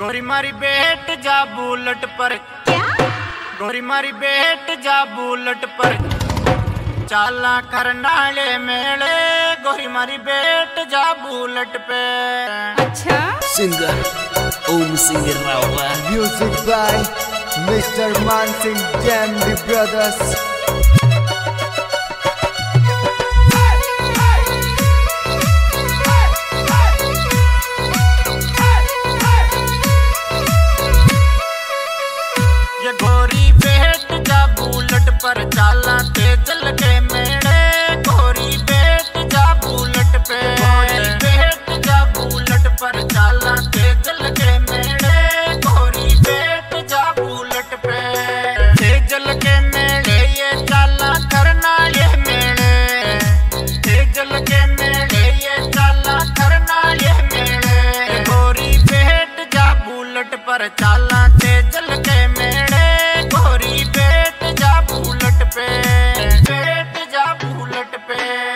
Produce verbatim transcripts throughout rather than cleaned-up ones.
गोरी मारी बेट जा बुलेट पर। क्या? गोरी मारी बेट जा बुलेट पर चाला करनाले मेले। गोरी मारी बेट जा बुलेट पे। अच्छा singer Om singer Rawla. Music by mister Maan Singh jam the brothers. ये गोरी बेट जा बुलेट पर चाला तेजल के मेले। गोरी बेट जा बुलेट पे। गोरी बेट जा बुलेट पर चाला तेजल के मेले। गोरी बेट जा बुलेट पे तेजल के मेले ये चाला करना ये मेले। तेजल के मेले ये चाला करना ये मेले। गोरी बेट जा बुलेट पर चाला तेजल के मेले। गोरी बेट जा बुलेट पे। बेट जा बुलेट पे।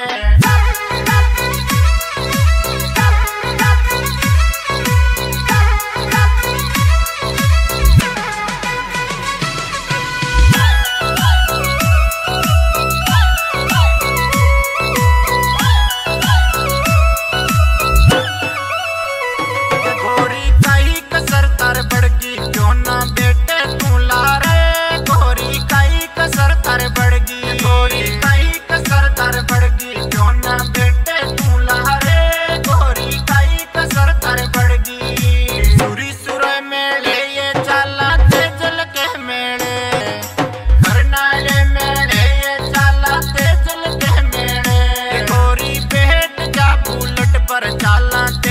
गोरी काई कसर तार बड़गी क्यों ना बेटे तू लारे। गोरी काई कसर तार बड़गी। गोरी काई कसर तार बड़गी क्यों ना बेटे तू लारे। गोरी काई कसर तार बड़गी। सुरी सुर मेले ये चाला तेजल के मेले। करनाले मेले ये चाला तेजल के मेले। गोरी बेट जा बुलेट पर चाला